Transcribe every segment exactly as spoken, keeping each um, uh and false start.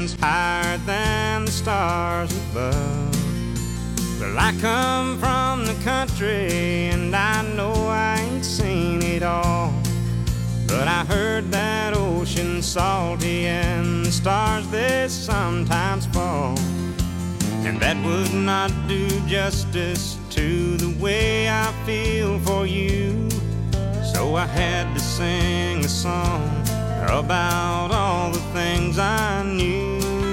mountains higher than the stars above. Well, I come from the country and I know I ain't seen it all, but I heard that ocean's salty and the stars they sometimes fall, and that would not do justice to the way I feel for you. So I had to sing a song about all the things I knew.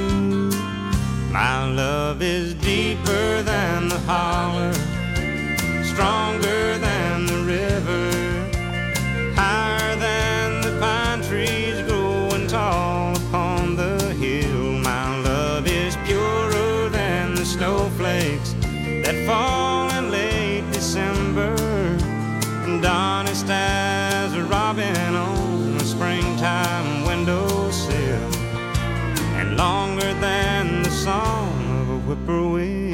My love is deeper than the holler, stronger than the river, higher than the pine trees growing tall upon the hill. My love is purer than the snowflakes that fall in late December, and honest as a robin on a springtime windowsill, and longer than the song of a whippoorwill.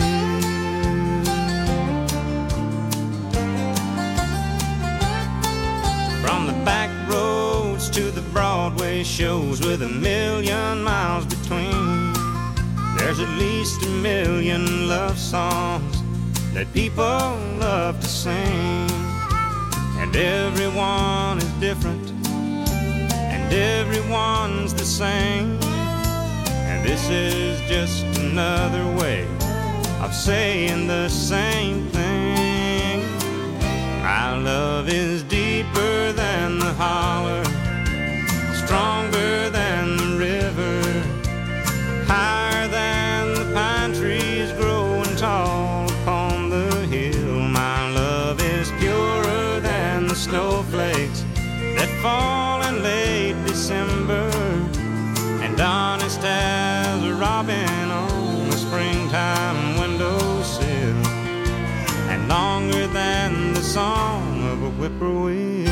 From the back roads to the Broadway shows with a million miles between, there's at least a million love songs that people love to sing. And everyone is different, and everyone's the same, and this is just another way of saying the same thing. My love is deeper than the holler, stronger than the river, higher than the pine trees growing tall upon the hill. My love is purer than the snowflakes that fall in late December, and honest as a robin on a springtime windowsill, and longer than the song of a whippoorwill.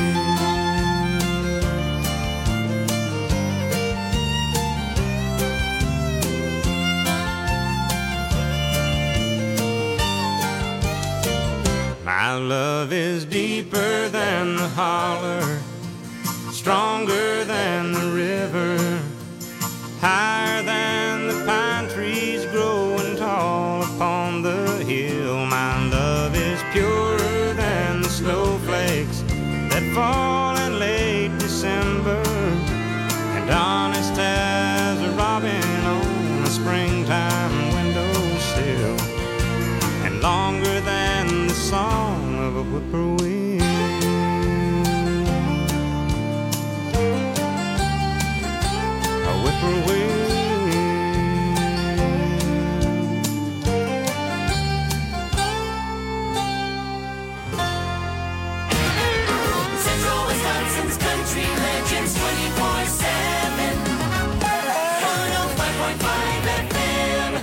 My love is deeper than the holler, stronger than the river, higher than the pine trees growing tall upon the hill. My love is purer than the snowflakes that fall in late December, and honest as a robin on a springtime windowsill, and longer than the song of a whippoorwill. A whippoorwill. Central Wisconsin's country legends twenty-four seven. one oh five point five F M.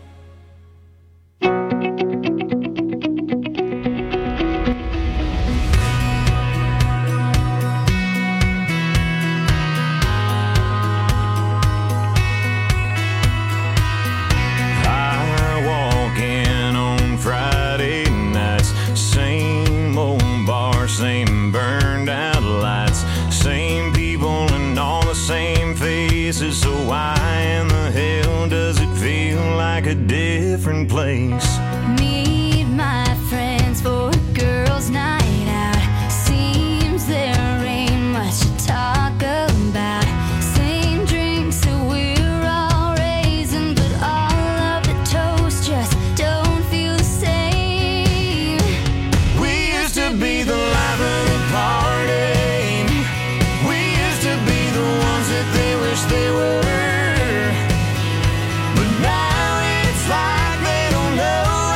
Same burned out lights, same people and all the same faces. So why in the hell does it feel like a different place? Meet my friends for a girls' night out. Seems there ain't much to talk about. Same drinks that we're all raising, but all of the toast just don't feel the same. We used to be the life of the party. We used to be the ones that they wish they were. But now it's like they don't know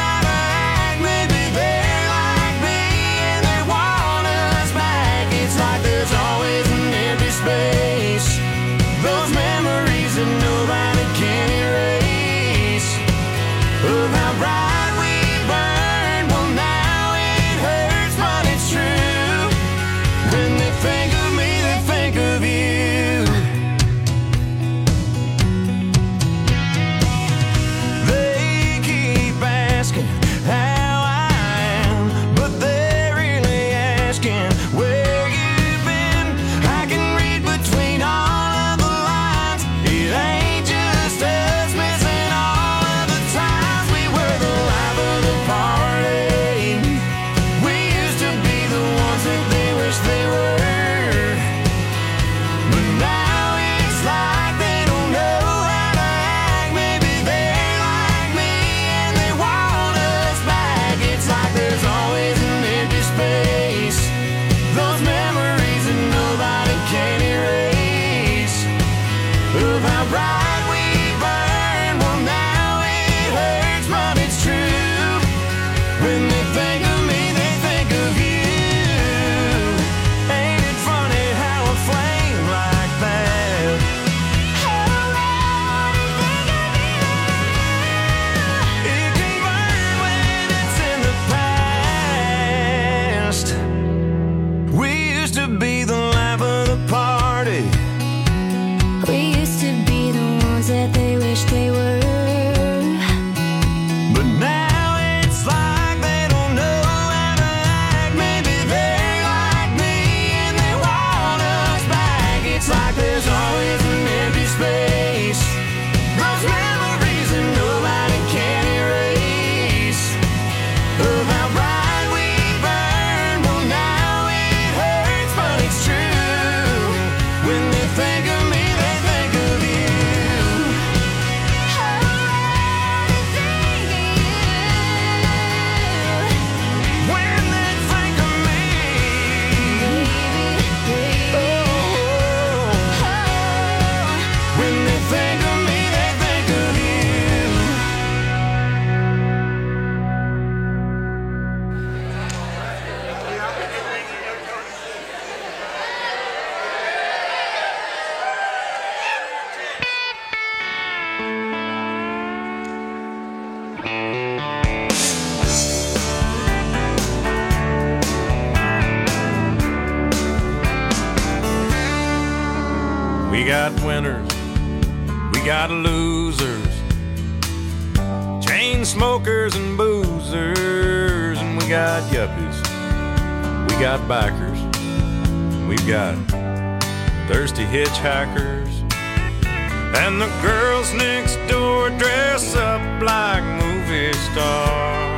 winners, we got losers, chain smokers and boozers, and we got yuppies, we got bikers, we've got thirsty hitchhikers, and the girls next door dress up like movie stars.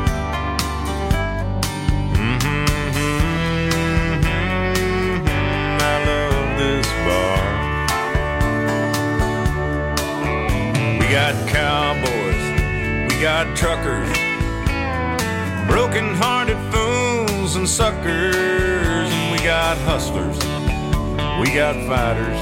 We got cowboys, we got truckers, broken-hearted fools and suckers, and we got hustlers, we got fighters,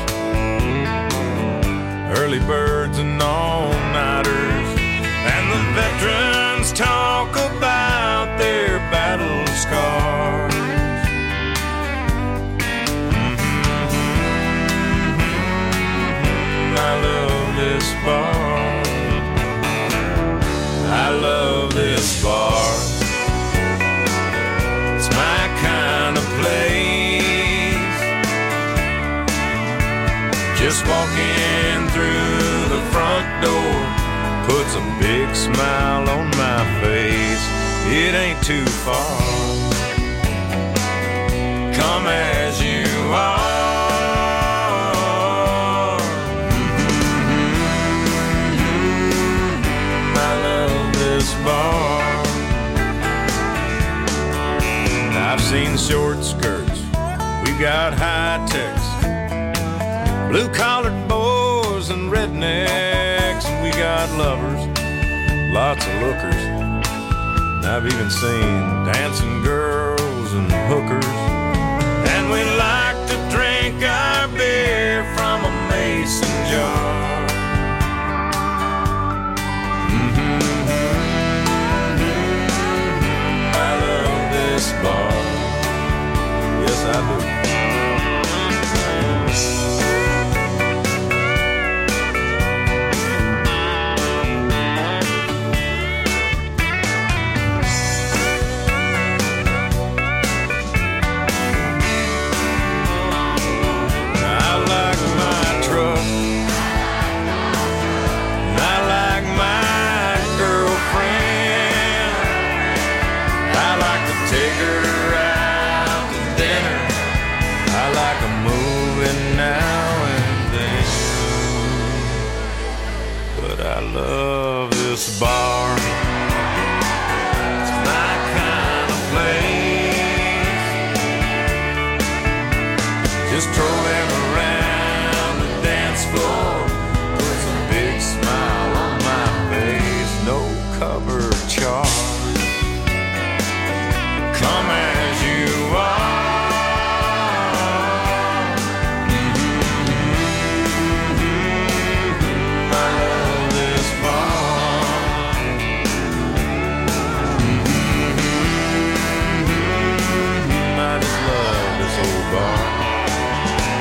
early birds and all-nighters, and the veterans talk about their battle scars. I love this bar. I love this bar. It's my kind of place. Just walking through the front door puts a big smile on my face. It ain't too far. Come as you are. Bar. I've seen short skirts, we've got high techs, blue-collared boys and rednecks, and we got lovers, lots of lookers. And I've even seen dancing girls and hookers, and we like to drink our beer from a mason jar. Bar. Yes, I do. I like my truck. I like my girlfriend. I like to take her out to dinner. I like a movie now and then. But I love this bar. It's my kind of place. Just strolling around the dance floor puts a big smile on my face. No cover charge. Come as you are. Mm-hmm. I love this bar. Mm-hmm. I just love this old bar.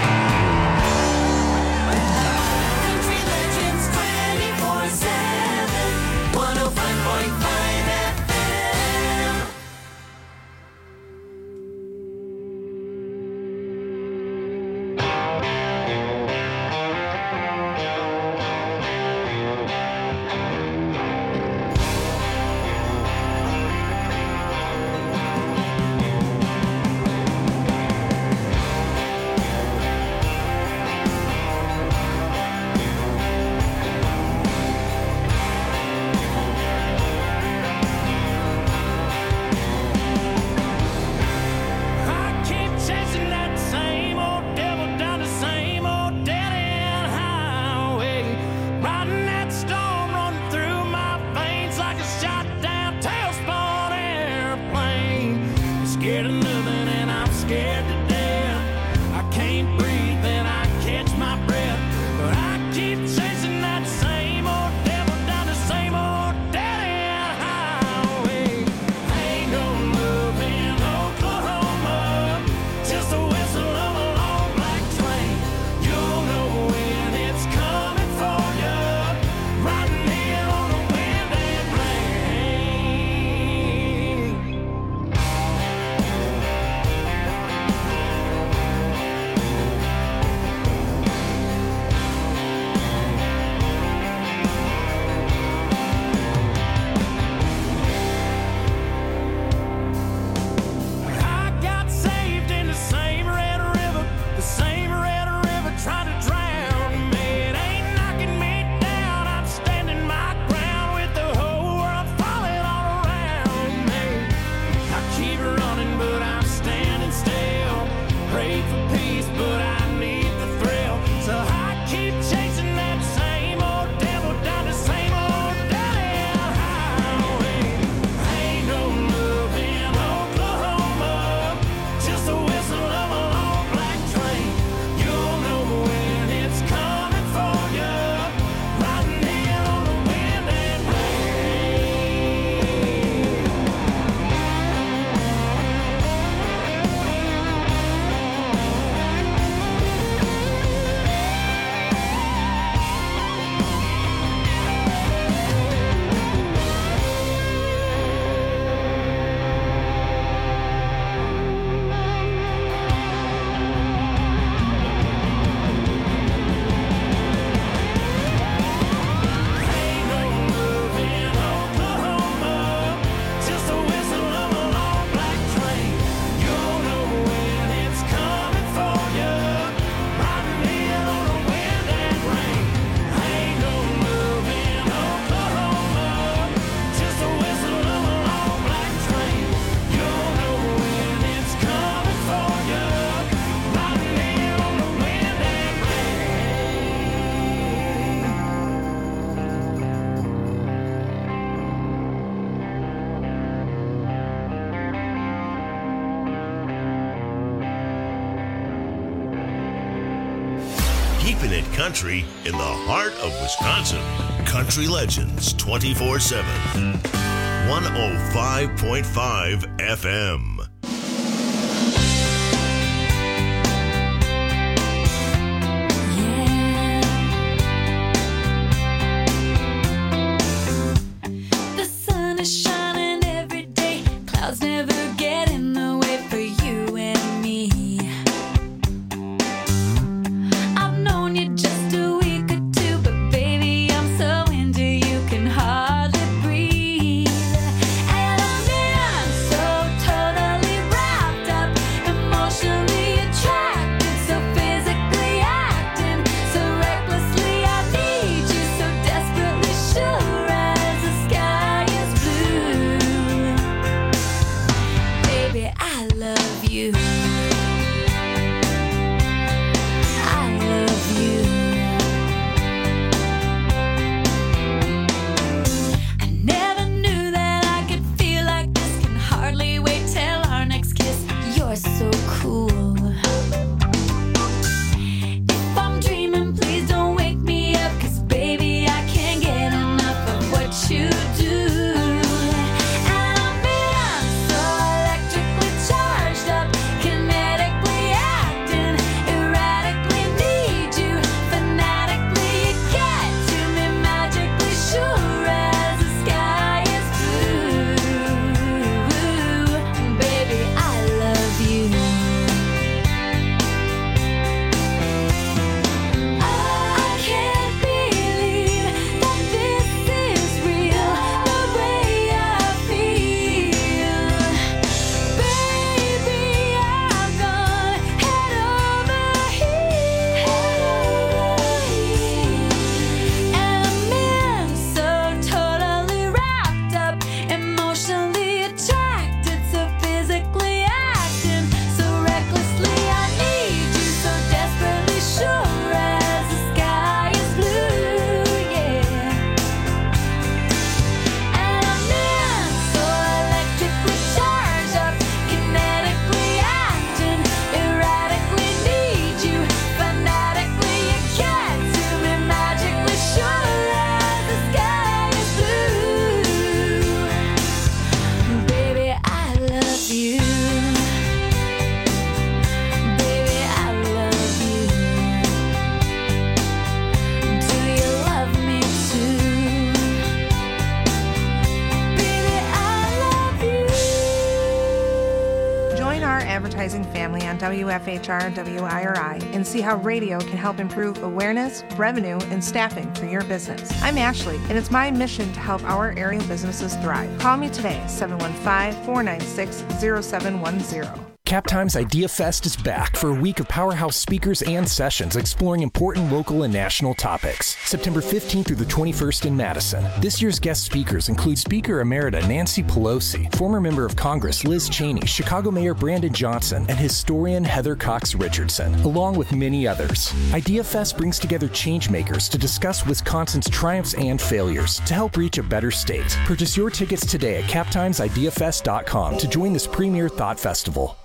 country in the heart of Wisconsin. Country Legends twenty-four seven. one oh five point five F M. W F H R W I R I and see how radio can help improve awareness, revenue, and staffing for your business. I'm Ashley, and it's my mission to help our area businesses thrive. Call me today, seven one five, four nine six, zero seven one zero. Cap Times Idea Fest is back for a week of powerhouse speakers and sessions exploring important local and national topics. September fifteenth through the twenty-first in Madison. This year's guest speakers include Speaker Emerita Nancy Pelosi, former member of Congress Liz Cheney, Chicago Mayor Brandon Johnson, and historian Heather Cox Richardson, along with many others. Idea Fest brings together changemakers to discuss Wisconsin's triumphs and failures to help reach a better state. Purchase your tickets today at cap times idea fest dot com to join this premier thought festival.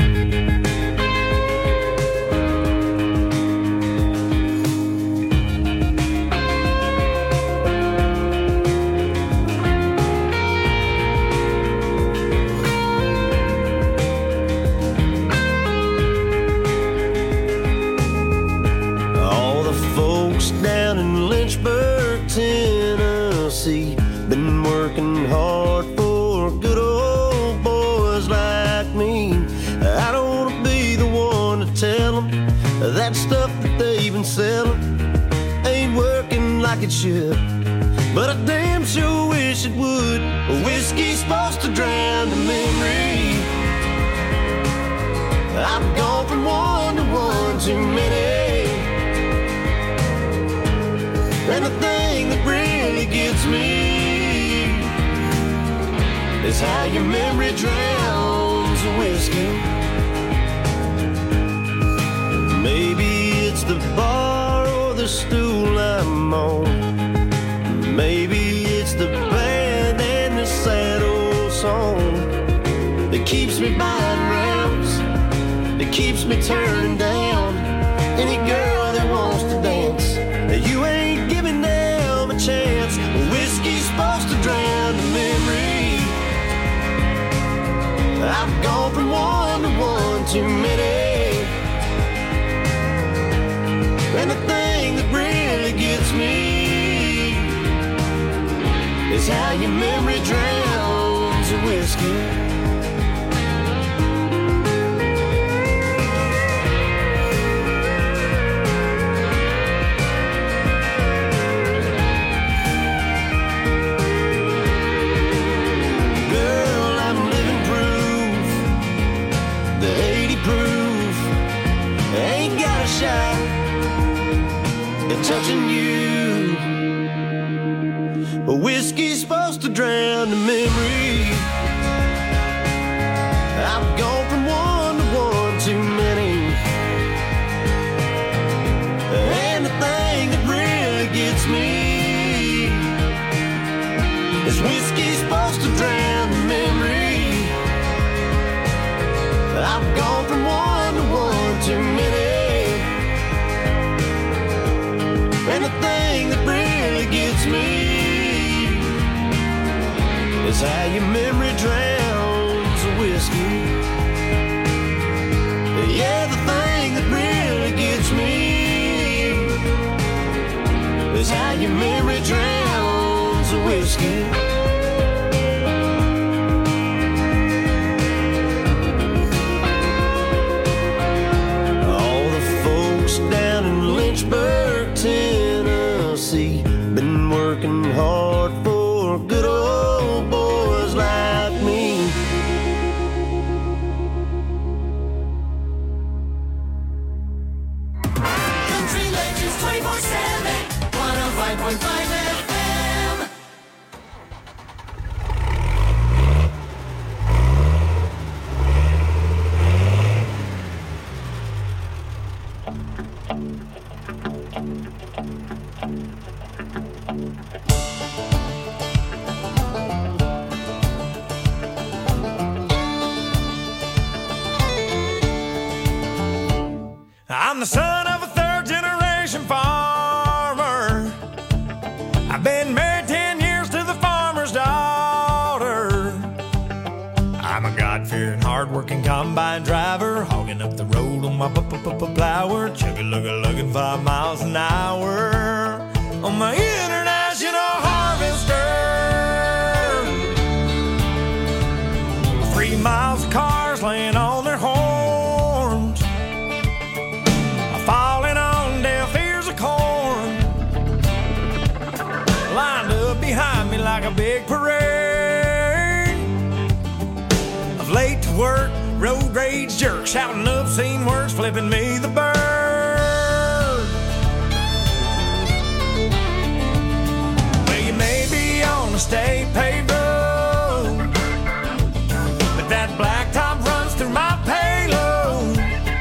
All the folks down in Lynchburg, Tennessee, been working hard for good old boys like me. I don't want to be the one to tell them that stuff that they've been selling ain't working like it should, but I damn sure wish it would. Whiskey's supposed to drown the memory. I've gone from one to one too many, and the thing that really gets me is how your memory drowns the whiskey. Maybe it's the bar or the stool I'm on. Maybe it's the band and the sad old song that keeps me buying rounds, that keeps me turning down any girl that wants to dance. too many. And the thing that really gets me is how your memory drowns the whiskey. Touching you, but whiskey's supposed to drown the memory. I've gone from one to one too many, and the thing that really gets me is whiskey's supposed to drown the memory. I've gone from one to one too many. And the thing that really gets me is how your memory drowns the whiskey. Yeah, the thing that really gets me is how your memory drowns the whiskey. All the folks down in Lynchburg, Tennessee, been working hard for good old boys like me. Country Legends twenty-four seven, one oh five point five F M. I'm the son of a third generation farmer. I've been married ten years to the farmer's daughter. I'm a God-fearing, hard-working combine driver, hogging up the road on my plower, chugga-lugga-lugging five miles an hour on my international harvester. Three miles of cars laying on their horns, falling on deaf ears of corn, lined up behind me like a big parade of late to work, road rage jerks, shouting obscene words, flipping me the bird. Well, you may be on a state paved road, but that blacktop runs through my payload.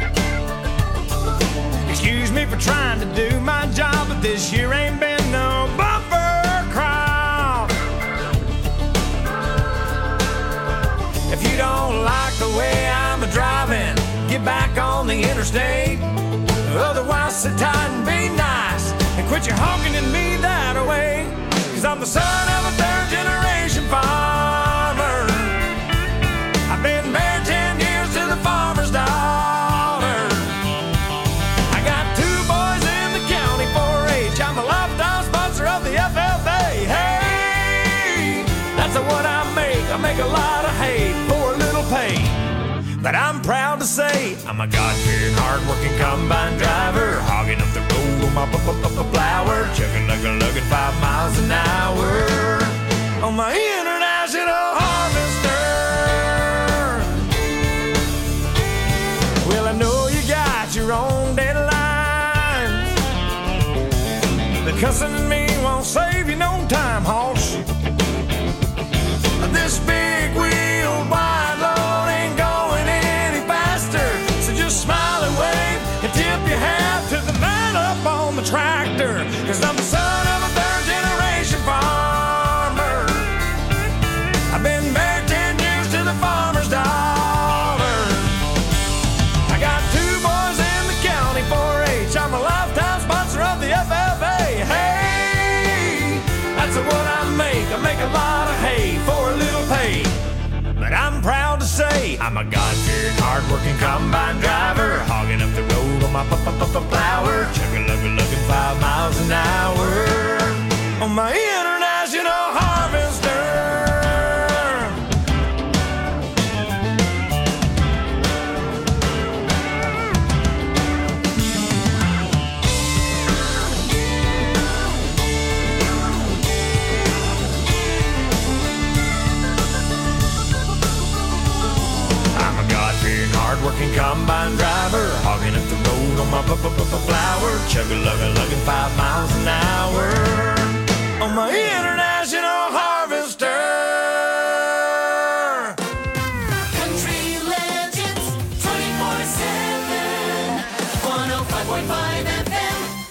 Excuse me for trying to do my job, but this year ain't been no bumper crowd. If you don't like the way I'm a-driving, get back on the interstate. Otherwise, sit tight and be nice and quit your honking at me that way. Cause I'm the son of a third generation farmer. I've been married ten years to the farmer's daughter. I got two boys in the county four H. I'm a lifetime sponsor of the F F A. Hey, that's what I make. I make a lot of hay for a little pay. But I'm proud to say I'm a God-fearing, hard-working combine driver, hogging up the road on my plower, chugging like a lugging five miles an hour on my international harvester. Well, I know you got your own deadlines, but cussing at me won't save you no time, hoss. This big wheel wide load ain't going any faster, so just smile and wave and tip your hat to the man up on the tractor. Cause I'm the son of a third generation farmer. I've been married ten years to the farmer's daughter. I got two boys in the county four H. I'm a lifetime sponsor of the F F A. Hey, way. I'm a God-fearing, hard-working combine driver, hogging up the road on my p-p-p-plower, chugga-lugga-lugging five miles an hour on my international harvester. Hard-working combine driver, hogging up the road on my p-p-p-plower, chugga-lugga-lugging five miles an hour on my international harvester. Country Legends twenty-four seven, one oh five point five F M.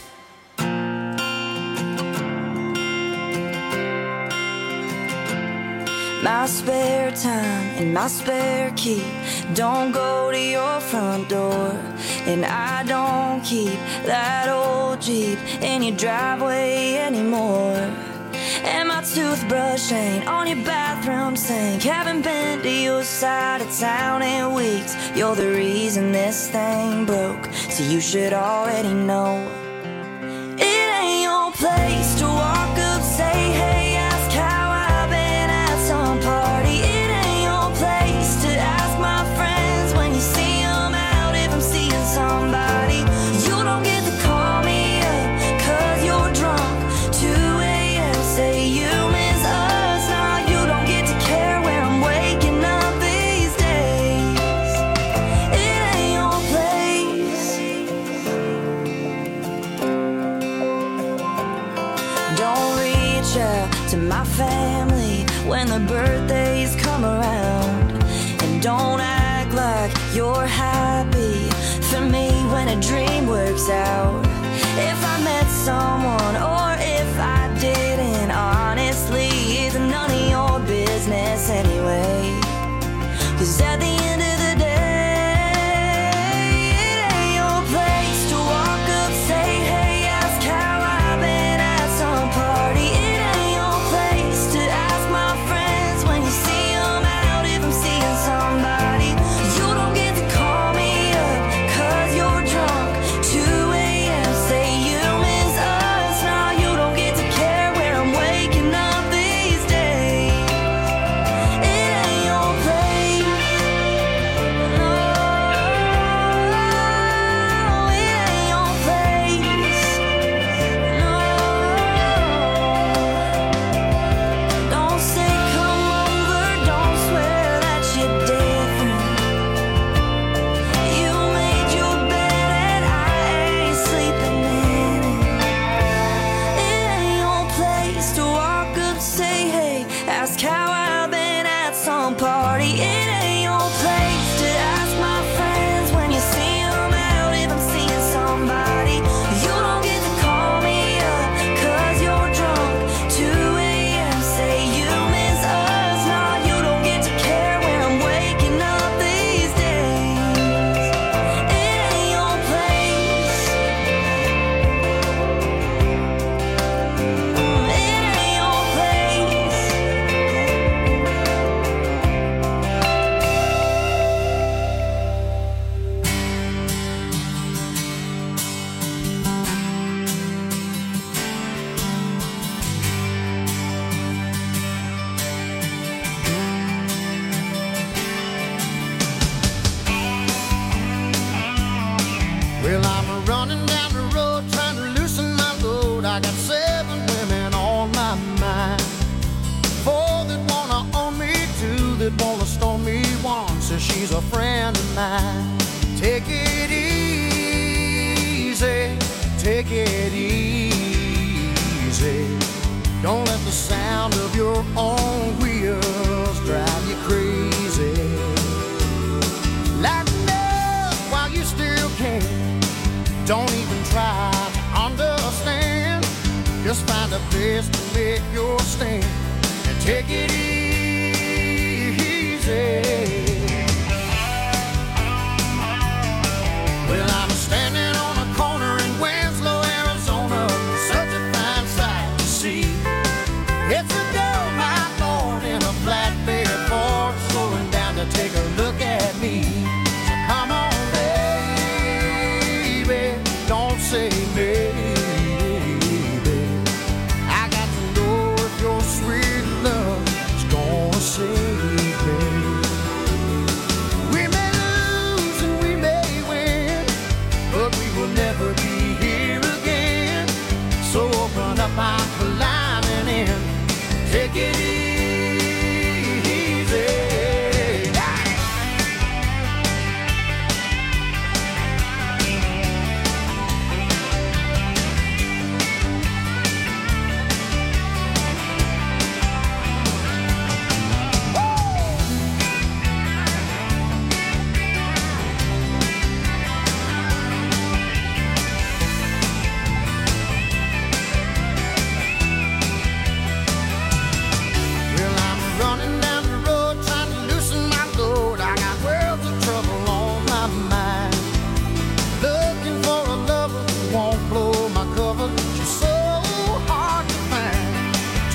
My spare time and my spare key don't go to your front door, and I don't keep that old Jeep in your driveway anymore. And my toothbrush ain't on your bathroom sink, haven't been to your side of town in weeks. You're the reason this thing broke, so you should already know. It ain't your place to walk up, say hey, ask how I've been at some party. It ain't your place to ask my friends when you see them out if I'm seeing somebody. You don't get to call me up cause you're drunk, two a.m. say you miss us. Nah, you don't get to care where I'm waking up these days. It ain't your place. Don't reach out to my family when the birthdays come around, and don't act like you're happy for me when a dream works out. If I met someone or if I didn't, honestly, it's none of your business anyway. Cause at the end of the day, it ain't your place to walk up, say hey, ask how I've been at some party. It ain't your place to ask my friends when you see them out if I'm seeing somebody. You don't get to call me up cause you're drunk, two a.m. say you miss us. Nah, you don't get to care where I'm waking up these days. It ain't your place. No, it ain't your place. No, don't say come over, don't swear that you're different. You made your bed and I ain't sleeping in it. It ain't your place to walk up, say hey, ask how I've been at some party. It ain't your place to ask my friends when you see them out if I'm seeing somebody. You don't get to call me up cause you're drunk, two a.m. say you miss us. Nah, you don't get to care where I'm waking up these days. It ain't your place. It ain't your place. Well, I'm running down the road trying to loosen my load. I got seven women on my mind. Four that wanna own me, two that wanna stone me, one says she's a friend of mine. Take it easy, take it easy. Don't let the sound of your own wheels drive you crazy. Lighten up while you still can. Don't even try to understand. Just find a place to make your stand and take it easy. Well, I'm standing on a corner in Winslow, Arizona, such a fine sight to see. It's a dull night morning, a flatbed Ford slowing down to take a look at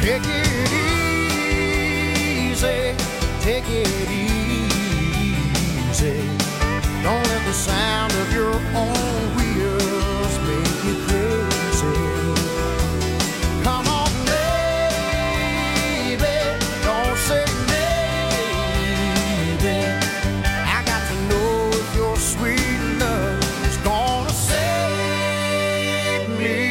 Take it easy, take it easy. Don't let the sound of your own wheels make you crazy. Come on, baby, don't say maybe. I got to know if your sweet love is gonna save me.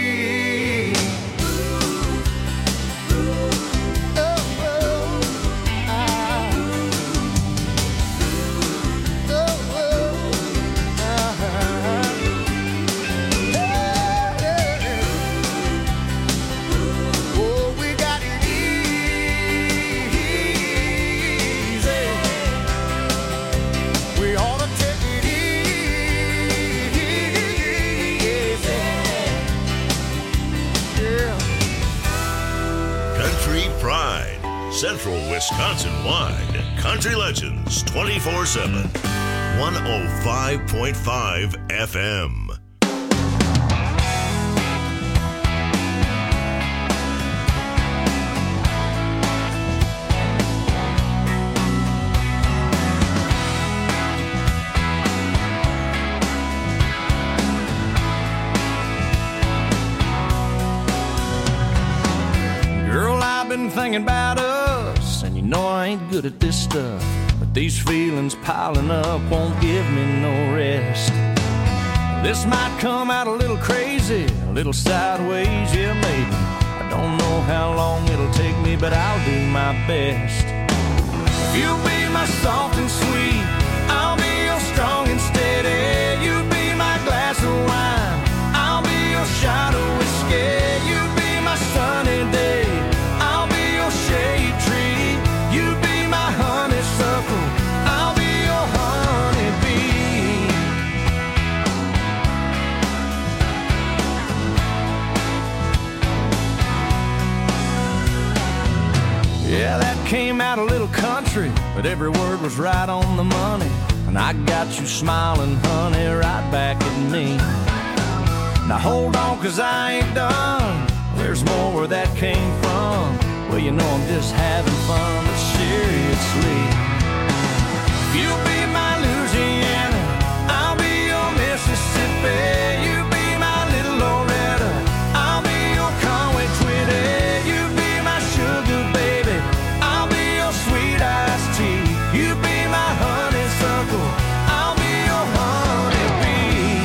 Central Wisconsin-wide, Country Legends twenty-four seven, one oh five point five F M. Girl, I've been thinking about us, and you know I ain't good at this stuff, but these feelings piling up won't give me no rest. This might come out a little crazy, a little sideways, yeah maybe. I don't know how long it'll take me, but I'll do my best. If you'll be my soft and sweet, I'll be your strong and steady. You be my glass of wine, I'll be your shot of whiskey. You be my sunny day, I'll be your shade tree. You be my honeysuckle, I'll be your honeybee. Yeah, that came out a little country, but every word was right on the money. And I got you smiling, honey, right back at me. Now hold on, cause I ain't done. There's more where that came from. Well, you know I'm just having fun, but seriously. You be my Louisiana, I'll be your Mississippi. You be my little Loretta, I'll be your Conway Twitty. You be my sugar baby, I'll be your sweet iced tea. You be my honeysuckle, I'll be your honeybee.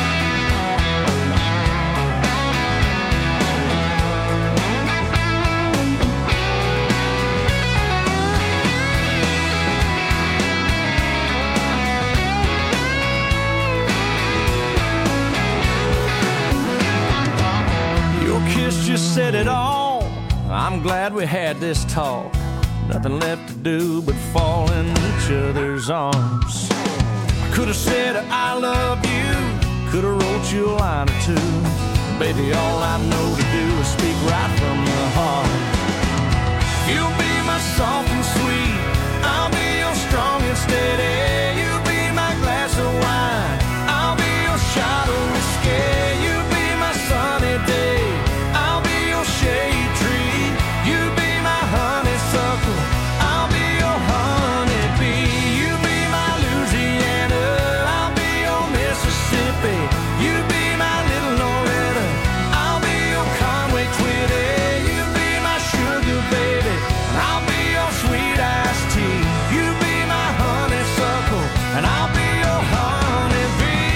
Your kiss just said it all. I'm glad we had this talk. Nothing left to do but fall in each other's arms. I could have said I love you, could have wrote you a line or two. Baby, all I know to do is speak right from the heart. You'll be my soft and sweet, I'll be your strong and steady. You be my glass of wine, I'll be your shot of whiskey. You be my sunny day, I'll be your shade tree. You be my honeysuckle, I'll be your honeybee. You be my Louisiana, I'll be your Mississippi. You be my little Loretta, I'll be your Conway Twitty. You be my sugar baby, and I'll be your sweet iced tea. You be my honeysuckle, and I'll be your honeybee.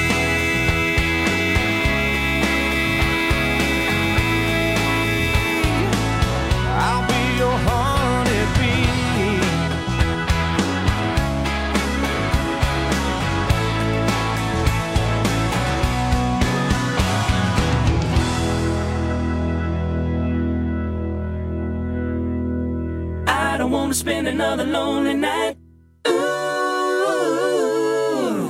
I'll be your honeybee. I don't want to spend another lonely night. Ooh.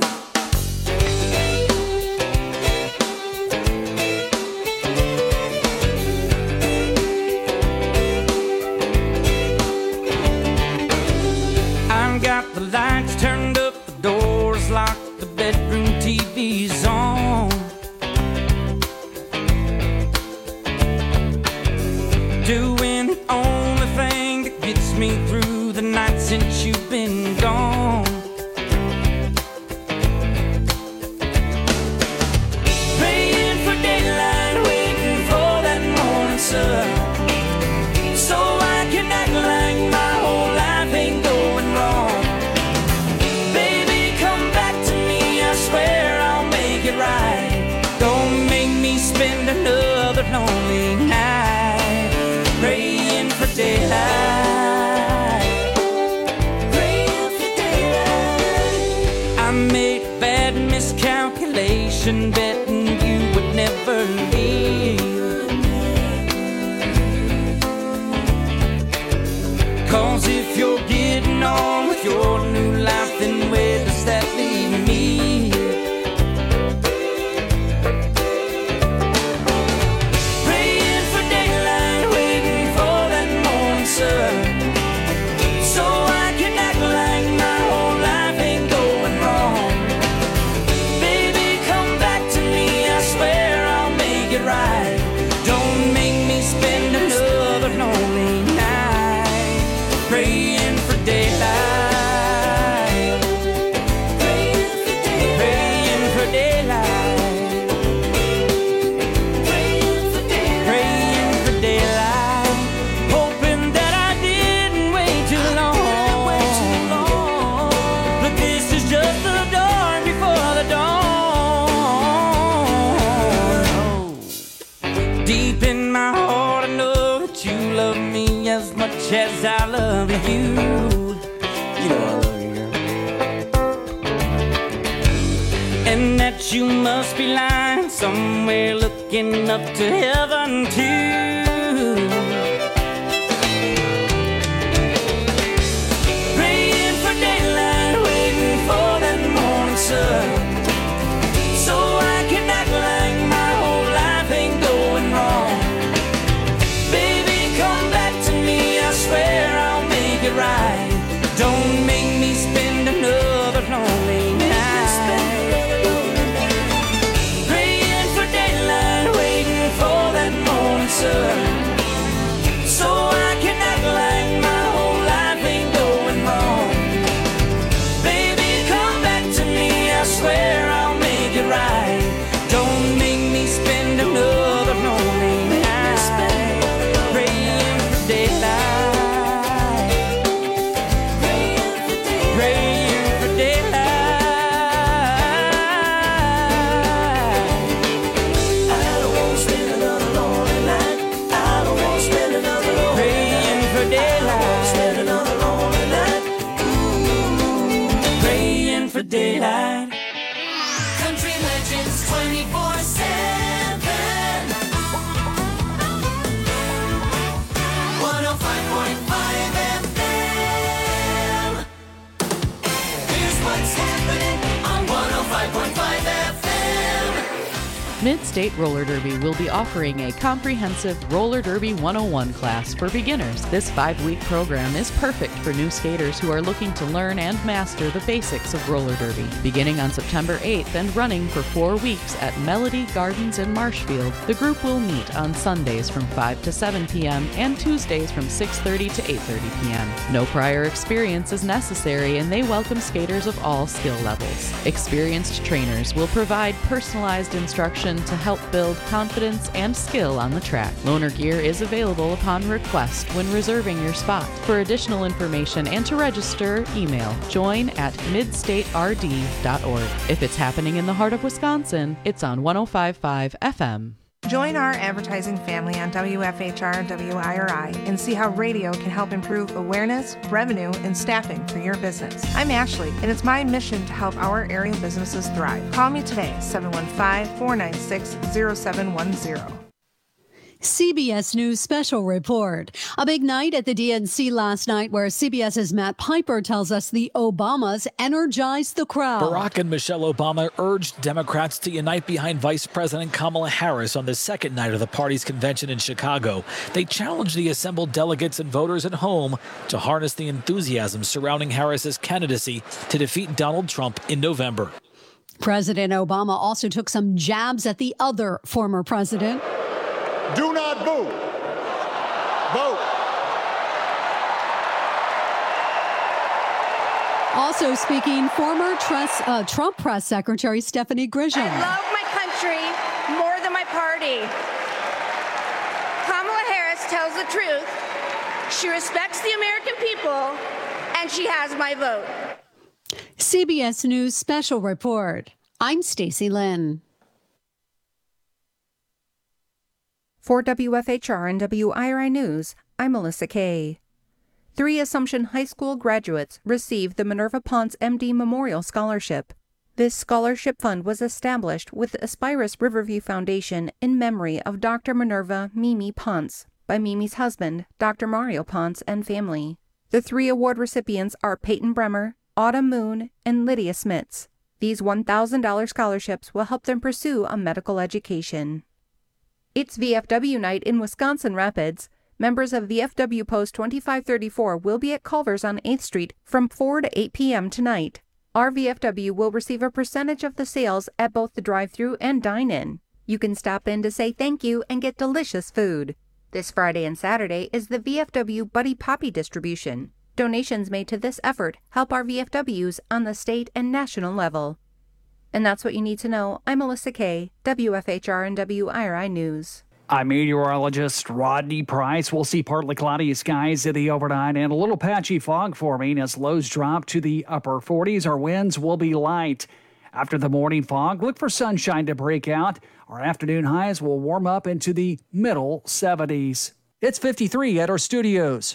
I've got the lights turned up, the doors locked, the bedroom T V's on. Do anything me through the night since you've been gone. Praying for daylight, waiting for that morning sun, so I can act like my whole life ain't going wrong. Baby, come back to me, I swear I'll make it right. Don't make me spend another lonely night praying for daylight, praying for daylight. I made a bad miscalculation, betting you would never leave. 'Cause if you're getting on with your new life, then where does that leave me? Praying for daylight, waiting for that morning sun, so I can act like my whole life ain't going wrong. Baby, come back to me, I swear I'll make it right. Don't make me spend another lonely night praying for daylight, praying for daylight, praying for daylight, praying for daylight, praying for daylight, hoping that I didn't wait too long. But this is just the dawn before the dawn. Deep in my heart, I know that you love me as much as I love you. You know I love you, girl. And that you must be lying somewhere looking up to heaven too. Praying for daylight, waiting for that morning sun, so I can act like my whole life ain't going wrong. Baby, come back to me, I swear I'll make it right. Don't make me spend another lonely night praying for daylight, waiting for that morning sun, so I can act like my whole life ain't going wrong. Baby, come back to me, I swear I'll make it right. Don't make me spend another lonely night praying for daylight, praying for daylight. I don't want to spend another lonely night. I don't want to spend another lonely praying for daylight. Spend another lonely night. Praying for daylight. Country Legends twenty-four seven. one oh five point five F M. Here's what's happening on one oh five point five F M. Mid-State Roller Derby will be offering a comprehensive Roller Derby one oh one class for beginners. This five-week program is perfect for new skaters who are looking to learn and master the basics of roller derby. Beginning on September eighth and running for four weeks at Melody Gardens in Marshfield, the group will meet on Sundays from five to seven p.m. and Tuesdays from six thirty to eight thirty p.m. No prior experience is necessary, and they welcome skaters of all skill levels. Experienced trainers will provide personalized instruction to help build confidence and skill on the track. Loaner gear is available upon request when reserving your spot. For additional information and to register, email join at midstate r d dot org. If it's happening in the heart of Wisconsin, it's on one oh five point five F M. Join our advertising family on W F H R W I R I and see how radio can help improve awareness, revenue, and staffing for your business. I'm Ashley, and it's my mission to help our area businesses thrive. Call me today, seven one five, four nine six, zero seven one zero. C B S News Special Report. A big night at the D N C last night where CBS's Matt Piper tells us the Obamas energized the crowd. Barack and Michelle Obama urged Democrats to unite behind Vice President Kamala Harris on the second night of the party's convention in Chicago. They challenged the assembled delegates and voters at home to harness the enthusiasm surrounding Harris's candidacy to defeat Donald Trump in November. President Obama also took some jabs at the other former president. Do not vote. Vote. Also speaking, former Trump, uh, Trump press secretary Stephanie Grisham. I love my country more than my party. Kamala Harris tells the truth. She respects the American people, and she has my vote. C B S News Special Report. I'm Stacy Lynn. For W F H R and W I R I News, I'm Melissa Kay. Three Assumption High School graduates received the Minerva Ponce M D Memorial Scholarship. This scholarship fund was established with the Aspirus Riverview Foundation in memory of Doctor Minerva Mimi Ponce by Mimi's husband, Doctor Mario Ponce, and family. The three award recipients are Peyton Bremer, Autumn Moon, and Lydia Smits. These one thousand dollars scholarships will help them pursue a medical education. It's V F W night in Wisconsin Rapids. Members of the F W Post twenty-five thirty-four will be at Culver's on eighth Street from four to eight p.m. tonight. Our V F W will receive a percentage of the sales at both the drive-thru and dine-in. You can stop in to say thank you and get delicious food. This Friday and Saturday is the V F W Buddy Poppy distribution. Donations made to this effort help our V F Ws on the state and national level. And that's what you need to know. I'm Melissa Kay, W F H R and W I R I News. I'm meteorologist Rodney Price. We'll see partly cloudy skies in the overnight and a little patchy fog forming as lows drop to the upper forties. Our winds will be light. After the morning fog, look for sunshine to break out. Our afternoon highs will warm up into the middle seventies. It's fifty-three at our studios.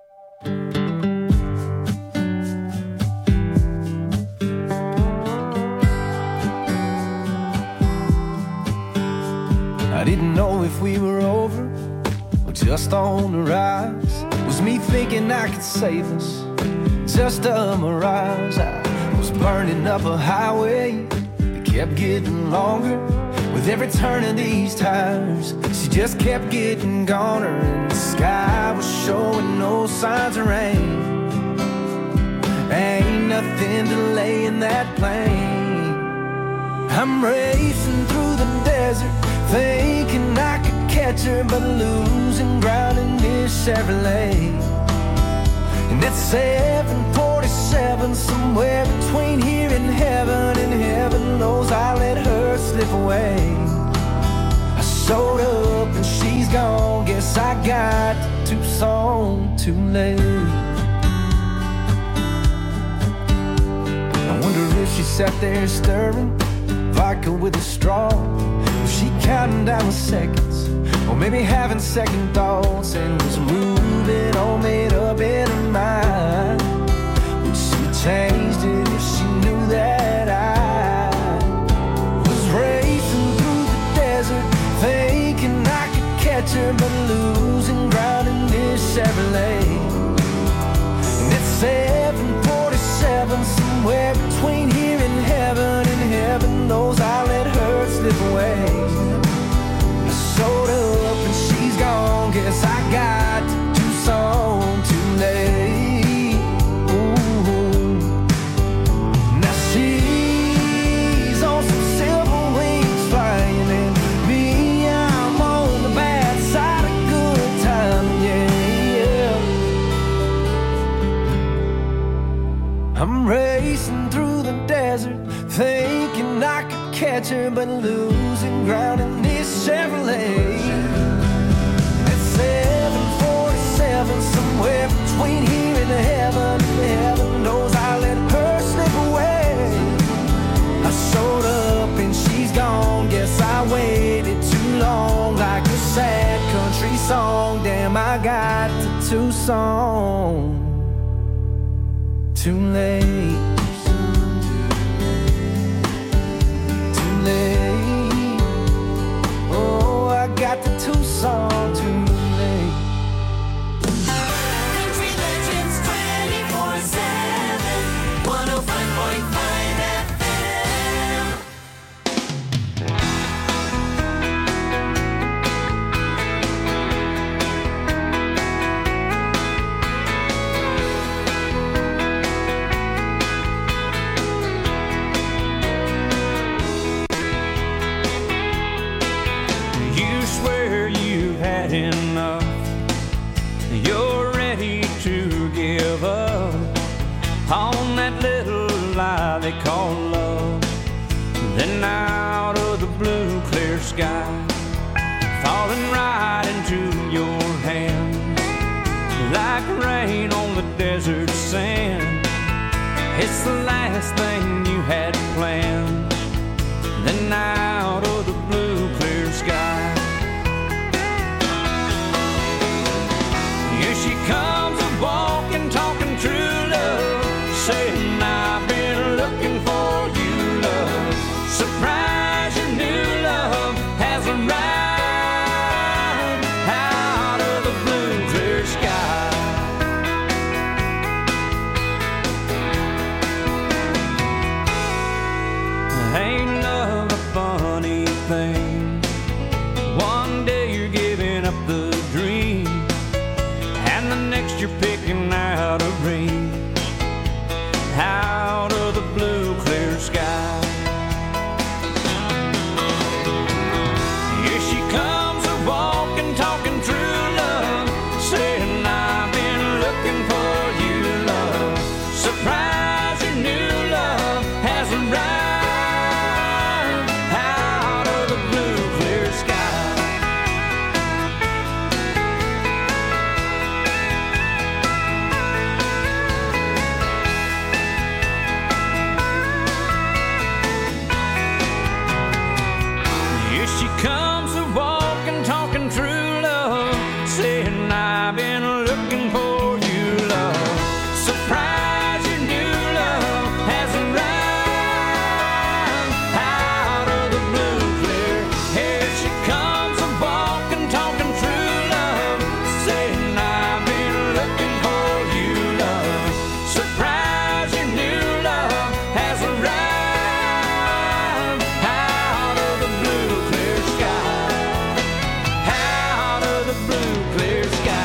I didn't know if we were over or just on the rise. Was me thinking I could save us, just a mirage. I was burning up a highway that kept getting longer. With every turn of these tires, she just kept getting goner. And the sky was showing no signs of rain. Ain't nothing delaying that plane. I'm racing through the desert, thinking I could catch her, but losing ground in this Chevrolet. And at seven forty-seven, somewhere between here and heaven, and heaven knows I let her slip away. I showed up and she's gone, guess I got to Tucson too late. I wonder if she sat there stirring vodka with a straw. Was she counting down the seconds, or maybe having second thoughts, and was moving all made up in her mind? Would she changed it if she knew that I was racing through the desert, thinking I could catch her, but losing ground in this Chevrolet? And it's seven forty-seven, somewhere between here and heaven, and heaven knows I let her slip away. I showed up and she's gone, guess I got to Tucson too late. Ooh. Now she's on some silver wings flying, and me, I'm on the bad side of good time, yeah, yeah. I'm racing through the desert, thinking I could catch her, but losing ground in this Chevrolet. At seven forty-seven, somewhere between here and heaven, heaven knows I let her slip away. I showed up and she's gone, guess I waited too long, like a sad country song. Damn, I got to Tucson too late. Oh, I got to Tucson too late. Country Legends twenty-four seven, one oh five point five F M. Enough, you're ready to give up on that little they call love. Then out of the blue clear sky, falling right into your hands, like rain on the desert sand. It's the last thing you had planned. Then out of the blue clear sky, here she comes a-walking, talking true love, saying I've been looking for you, love. Surprise, your new love has arrived out of the blue clear sky. Ain't love a funny thing? One day you're giving up the dream, and the next you're picking out a ring out of the blue clear sky. Here she comes a-walking, talking true love, saying I've been looking for you, love. Surprise, your new love has arrived out of the blue clear sky. Here she comes a-walking, talking true love, saying I've been looking for you, love. Surprise, your new love has arrived out of the blue clear. Here she comes a-walking, talking true love, saying I've been looking for you, love. Surprise, your new love has arrived out of the blue clear sky, out of the blue clear sky.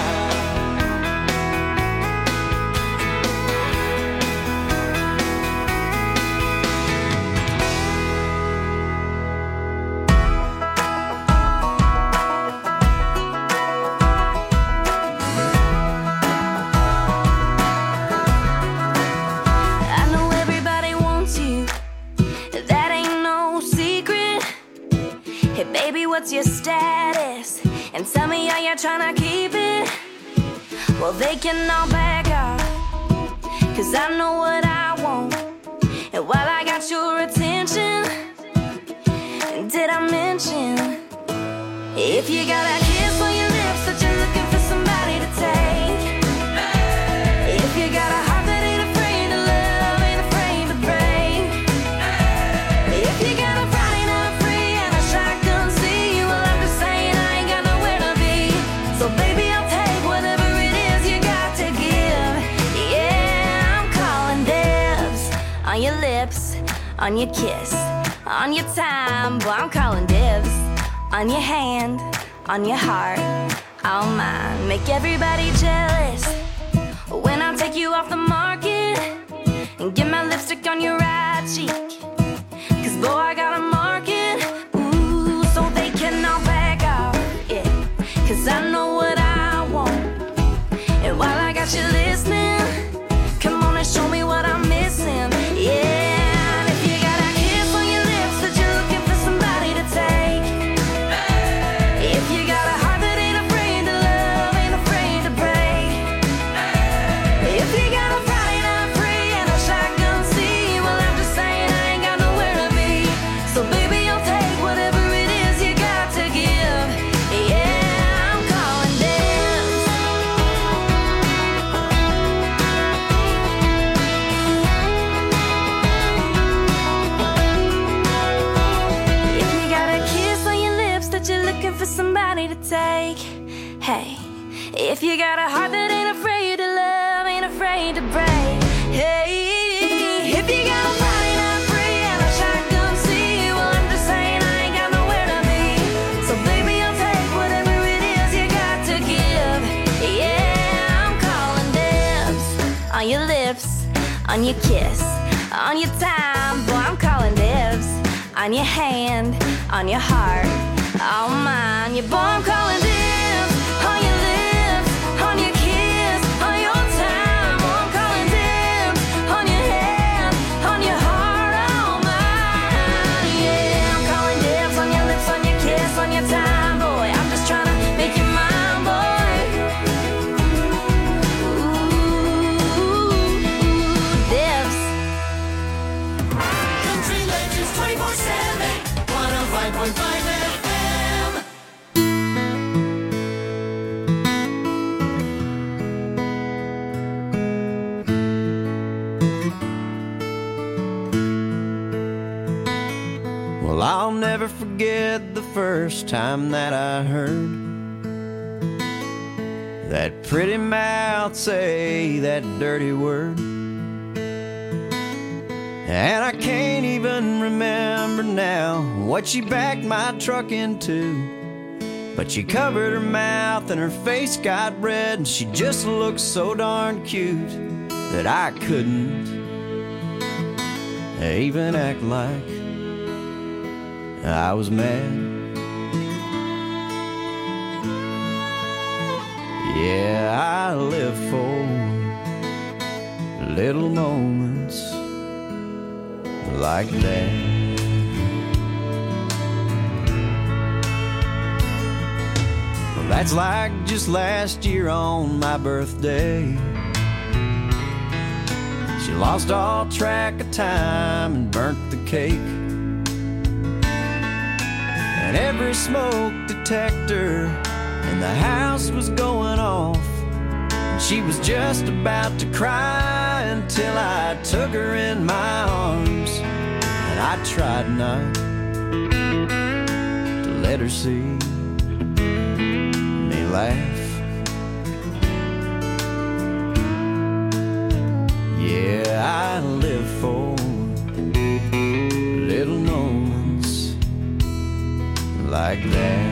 I know everybody wants you, that ain't no secret. Hey baby, what's your status? And tell me how you're trying to keep it. Well, they can all back off, cause I know what I want. And while I got your attention, did I mention, if you got a kiss on your lips that you're looking for somebody to take, if you got a heart that ain't afraid to love, ain't afraid to break, if you got a Friday night free and a shotgun seat, well, I'm just saying I ain't got nowhere to be. So baby, I'll take whatever it is you got to give. Yeah, I'm calling dibs on your lips, on your kiss, on your time. Boy, I'm calling dibs on your hand, on your heart, all mine. Make everybody jealous when I take you off the market and get my lipstick on your right cheek. Cause boy, I got a market, ooh, so they can all back off, yeah. Cause I know what I want. And while I got you listening, come on and show me what I'm missing, yeah. And if you got a kiss on your lips that you're looking for somebody to take, if you got a heart that ain't afraid to love, ain't afraid to break, if you got a Friday night free and a shotgun seat, well, I'm just saying I ain't got nowhere to be. So baby, I'll take whatever it is you got to give. Yeah, I'm calling dibs. If you got a kiss on your lips that you're looking for somebody to take, hey, if you got a heart that ain't afraid to love, ain't afraid to break, hey, if you got a Friday night free and a shotgun seat, well, I'm just saying I ain't got nowhere to be. So baby, I'll take whatever it is you got to give. Yeah, I'm calling dibs on your lips, on your kiss, on your time. Boy, I'm calling dibs on your hand, on your heart, all mine. Yeah, boy, I'm calling dibs on your lips, on your kiss, on your time. Boy, I'm calling dibs on your hand, on your heart. forget the first time that I heard that pretty mouth say that dirty word. And I can't even remember now what she backed my truck into, but she covered her mouth and her face got red, and she just looked so darn cute that I couldn't even act like I was mad. Yeah, I live for little moments like that. Well, that's like just last year on my birthday. She lost all track of time and burnt the cake, and every smoke detector in the house was going off. And she was just about to cry until I took her in my arms, and I tried not to let her see me laugh. Yeah, I live for little moments like that.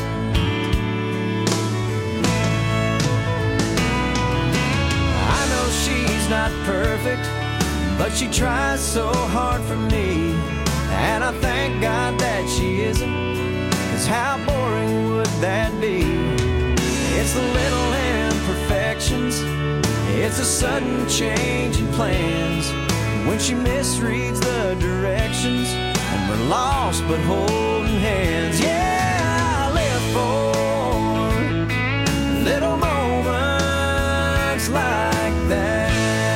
I know she's not perfect, but she tries so hard for me, and I thank God that she isn't, 'cause how boring would that be? It's the little imperfections, it's a sudden change in plans, when she misreads the directions and we're lost but holding hands. Yeah, I live for little moments like that.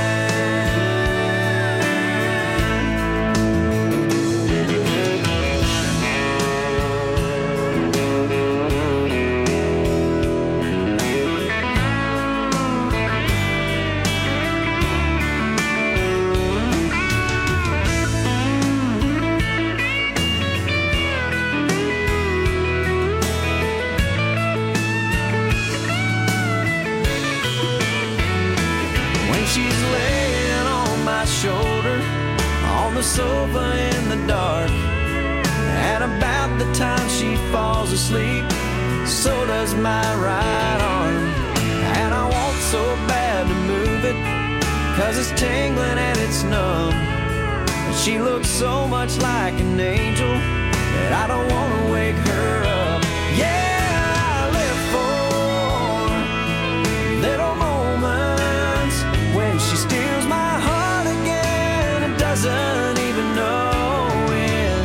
Shoulder on the sofa in the dark, and about the time she falls asleep, so does my right arm. And I want so bad to move it, 'cause it's tingling and it's numb, and she looks so much like an angel that I don't want to wake her up. Yeah, I live for little moments when she steals my heart, doesn't even know it.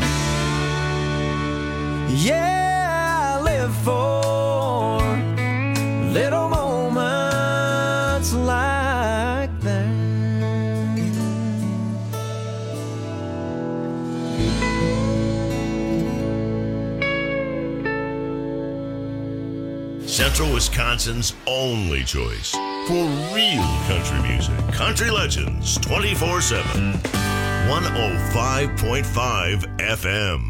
Yeah, I live for little moments like that. Central Wisconsin's only choice for real country music. Country Legends twenty-four seven. one oh five point five F M.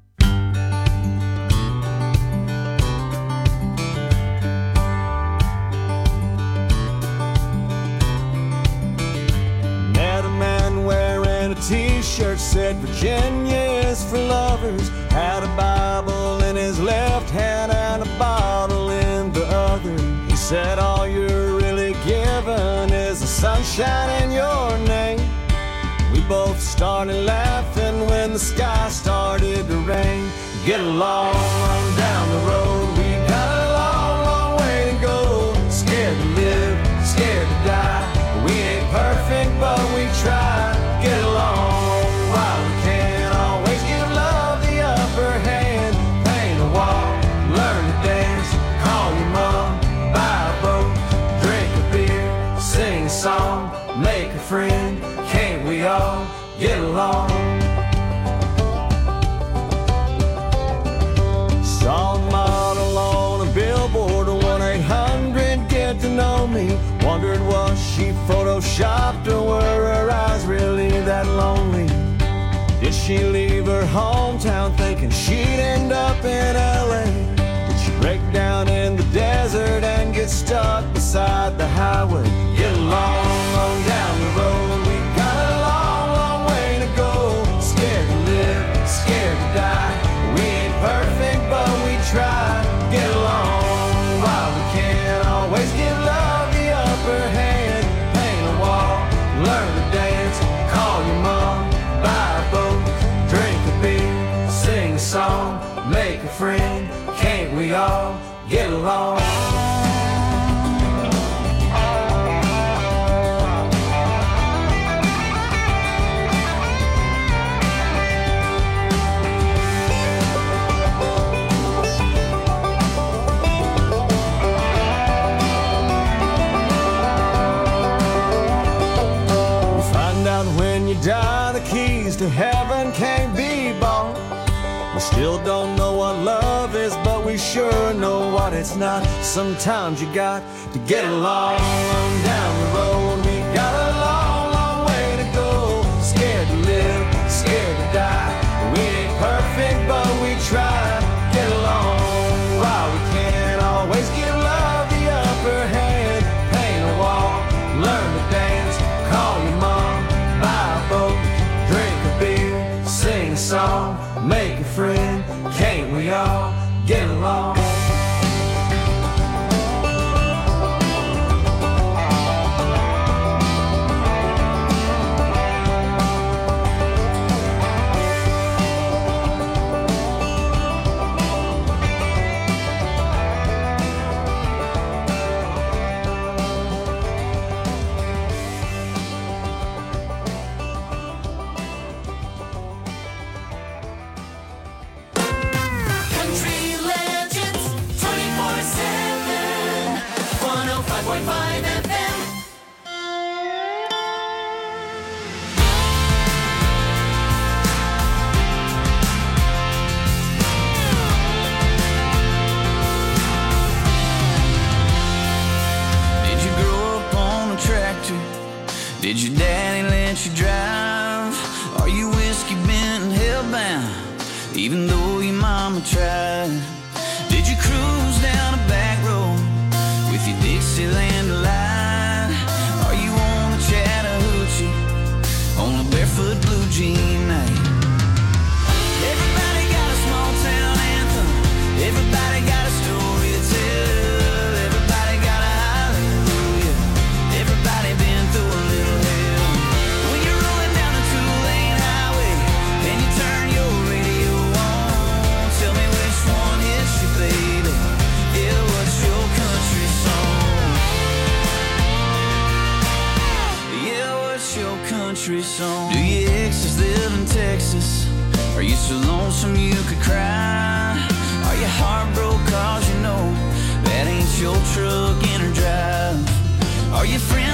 Met a man wearing a t-shirt, said Virginia is for lovers. Had a Bible in his left hand and a bottle in the other. He said all you're really given is the sunshine in your name. We both started laughing when the sky started to rain. Get along on down the road, we got a long, long way to go. Scared to live, scared to die. We ain't perfect, but we try. Get along while we can. Always give love the upper hand. Paint a wall, learn to dance. Call your mom, buy a boat, drink a beer, sing a song, make a friend. Can't we all get along? Saw a model on a billboard, one eight hundred get to know me. Wondered was she photoshopped or were her eyes really that lonely? Did she leave her hometown thinking she'd end in L A? Did you break down in the desert and get stuck beside the highway? Get along on down the road. We got a long, long way to go. Scared to live, scared to die. We ain't perfect, but we try. Get along while we can. Always give love the upper hand. Paint a wall, learn to dance. Call your mom, buy a boat, drink a beer, sing a song, make a friend. Can't we all get along? When you die, the keys to heaven can't be bought. We still don't know what love is, but we sure know what it's not. Sometimes you got to get along down the road. We got a long, long way to go. Scared to live, scared to die. We ain't perfect, but we try. Get along while we can. Always give love the upper hand. Paint a wall, learn to dance. Call your mom, buy a boat, drink a beer, sing a song, make a friend. Can't we all get along? Did your daddy let you drive? Are you whiskey bent and hellbound, even though your mama tried? Did you cruise down a back road with your Dixieland delight? Are you on a Chattahoochee on a barefoot blue jean night? Everybody got a small town anthem. Everybody got a story to tell. Everybody got a hallelujah. Everybody been through a little hell. When you're rolling down a two-lane highway and you turn your radio on, tell me which one hits you, baby. Yeah, what's your country song? Yeah, what's your country song? Do your exes live in Texas? Are you so lonesome you could cry? Are you heartbroken cause you know that ain't your truck in or drive? Are you friends